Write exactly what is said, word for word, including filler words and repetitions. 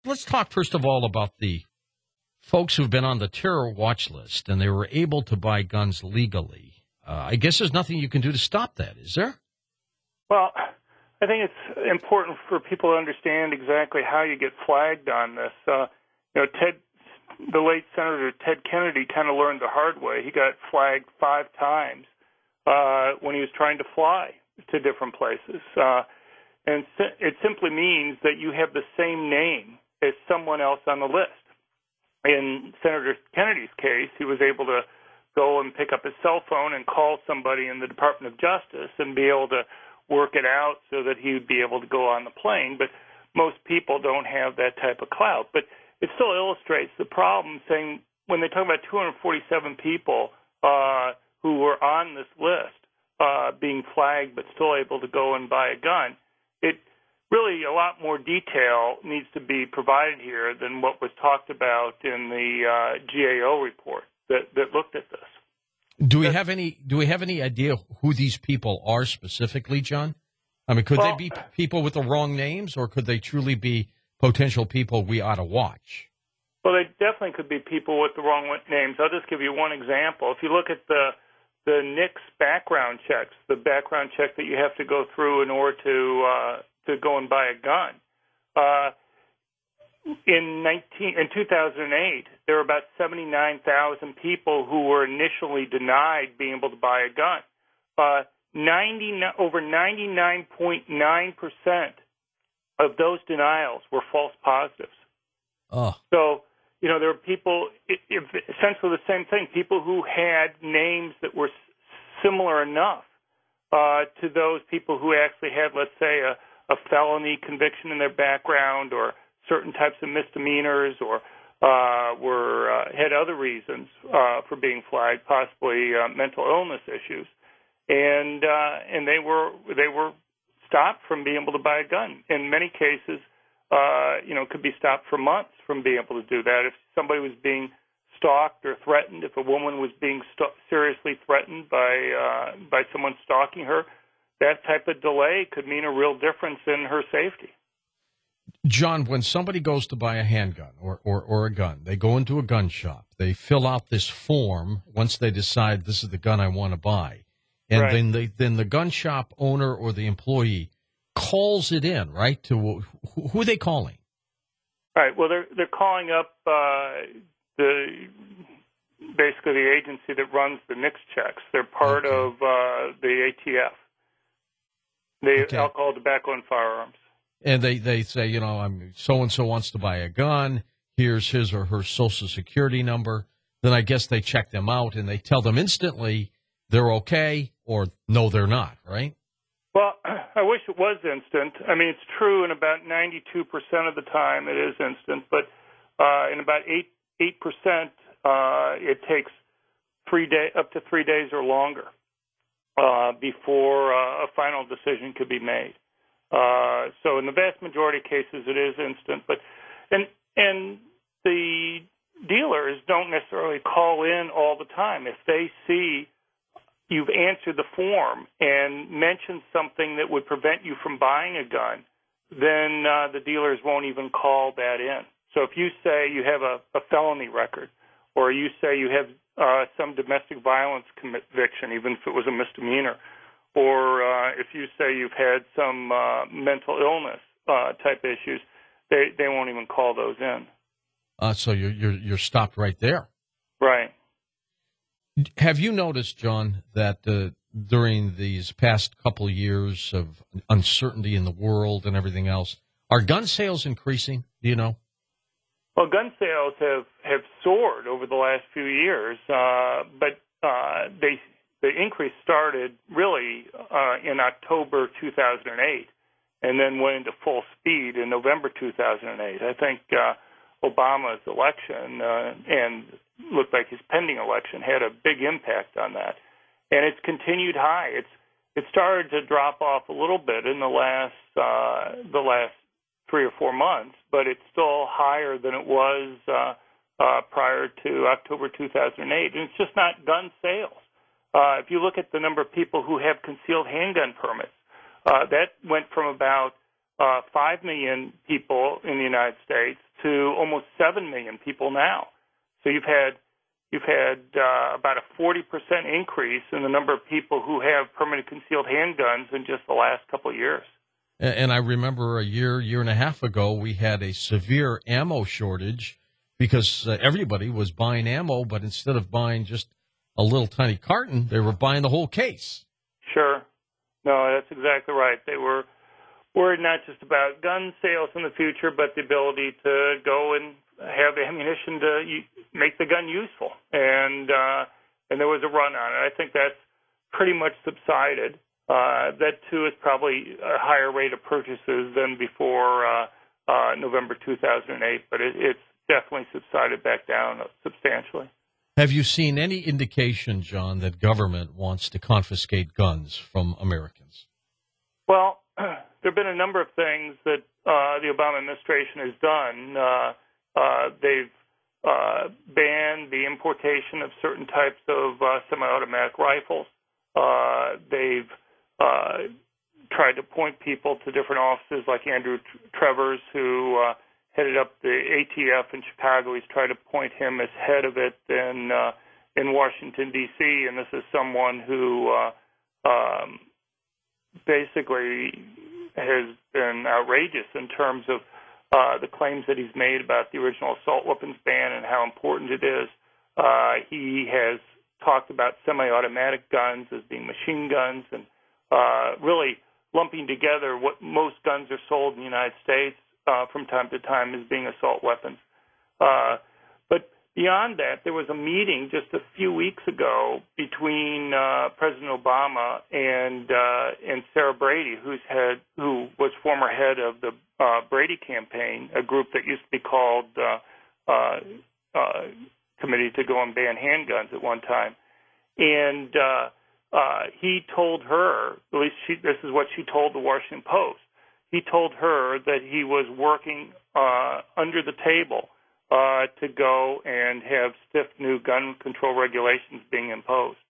let's talk first of all about the folks who've been on the terror watch list and they were able to buy guns legally. Uh, I guess there's nothing you can do to stop that, is there? Well, I think it's important for people to understand exactly how you get flagged on this. Uh, you know, Ted, the late Senator Ted Kennedy kind of learned the hard way. He got flagged five times uh, when he was trying to fly to different places. Uh, and it simply means that you have the same name as someone else on the list. In Senator Kennedy's case, he was able to go and pick up his cell phone and call somebody in the Department of Justice and be able to work it out so that he would be able to go on the plane. But most people don't have that type of clout. But it still illustrates the problem, saying when they talk about two hundred forty-seven people uh, who were on this list uh, being flagged but still able to go and buy a gun, it really a lot more detail needs to be provided here than what was talked about in the uh, G A O report that, that looked at this. Do we have any? Do we have any idea who these people are specifically, John? I mean, could well, they be people with the wrong names, or could they truly be potential people we ought to watch? Well, they definitely could be people with the wrong names. I'll just give you one example. If you look at the the N I C S background checks, the background check that you have to go through in order to uh, to go and buy a gun. Uh, in nineteen in two thousand eight, there were about seventy-nine thousand people who were initially denied being able to buy a gun. Uh, ninety over ninety-nine point nine percent of those denials were false positives. Oh. So, you know, there are people, it, it, essentially the same thing, people who had names that were similar enough uh, to those people who actually had, let's say, a a felony conviction in their background or certain types of misdemeanors or uh, were uh, had other reasons uh, for being flagged, possibly uh, mental illness issues, and uh, and they were they were stopped from being able to buy a gun. In many cases, uh, you know, could be stopped for months from being able to do that. If somebody was being stalked or threatened, if a woman was being st- seriously threatened by uh, by someone stalking her, that type of delay could mean a real difference in her safety. John, when somebody goes to buy a handgun or, or, or a gun, they go into a gun shop, they fill out this form once they decide this is the gun I want to buy. And right. then, they, then the gun shop owner or the employee calls it in, right? To who, who are they calling? Right. Well, they're, they're calling up uh, the basically the agency that runs the N I C S checks. They're part okay. of uh, the A T F. The okay. Alcohol, Tobacco, and Firearms. And they, they say, you know, I'm so-and-so wants to buy a gun. Here's his or her Social Security number. Then I guess they check them out, and they tell them instantly they're okay or no, they're not, right? Well, I wish it was instant. I mean, it's true in about ninety-two percent of the time it is instant, but uh, in about eight, eight percent uh, it takes three day, up to three days or longer uh, before uh, a final decision could be made. Uh, so in the vast majority of cases, it is instant. But and and the dealers don't necessarily call in all the time. If they see you've answered the form and mentioned something that would prevent you from buying a gun, then uh, the dealers won't even call that in. So if you say you have a, a felony record, or you say you have uh, some domestic violence conviction, even if it was a misdemeanor, or uh, if you say you've had some uh, mental illness uh, type issues, they, they won't even call those in. Uh, so you're, you're you're stopped right there. Right. Have you noticed, John, that uh, during these past couple of years of uncertainty in the world and everything else, are gun sales increasing? Do you know? Well, gun sales have, have soared over the last few years, uh, but uh, they the increase started really uh, in October two thousand eight and then went into full speed in November two thousand eight. I think uh, Obama's election uh, and looked like his pending election had a big impact on that. And it's continued high. It's it started to drop off a little bit in the last uh, the last three or four months, but it's still higher than it was uh, uh, prior to October two thousand eight. And it's just not gun sales. Uh, if you look at the number of people who have concealed handgun permits, uh, that went from about uh, five million people in the United States to almost seven million people now. So you've had you've had uh, about a forty percent increase in the number of people who have permanent concealed handguns in just the last couple of years. And I remember a year, year and a half ago, we had a severe ammo shortage because uh, everybody was buying ammo, but instead of buying just a little tiny carton, they were buying the whole case. Sure. No, that's exactly right. They were worried not just about gun sales in the future, but the ability to go and have ammunition to make the gun useful. And uh, and there was a run on it. I think that's pretty much subsided. Uh, that, too, is probably a higher rate of purchases than before uh, uh, November two thousand eight, but it, it's definitely subsided back down substantially. Have you seen any indication, John, that government wants to confiscate guns from Americans? Well, there have been a number of things that uh, the Obama administration has done. Uh, uh, they've uh, banned the importation of certain types of uh, semi-automatic rifles. Uh, they've uh, tried to point people to different offices like Andrew Trevors, who uh, headed up the A T F in Chicago. He's tried to point him as head of it in, uh, in Washington, D C, and this is someone who uh, um, basically has been outrageous in terms of uh, the claims that he's made about the original assault weapons ban and how important it is. Uh, he has talked about semi-automatic guns as being machine guns and uh, really lumping together what most guns are sold in the United States uh, from time to time as being assault weapons. Uh, but beyond that, there was a meeting just a few weeks ago between uh, President Obama and uh, and Sarah Brady, who's head, who was former head of the uh, Brady campaign, a group that used to be called uh, uh, uh, Committee to Go and Ban Handguns at one time. And uh, uh, he told her, at least she, this is what she told the Washington Post, he told her that he was working uh, under the table uh, to go and have stiff new gun control regulations being imposed.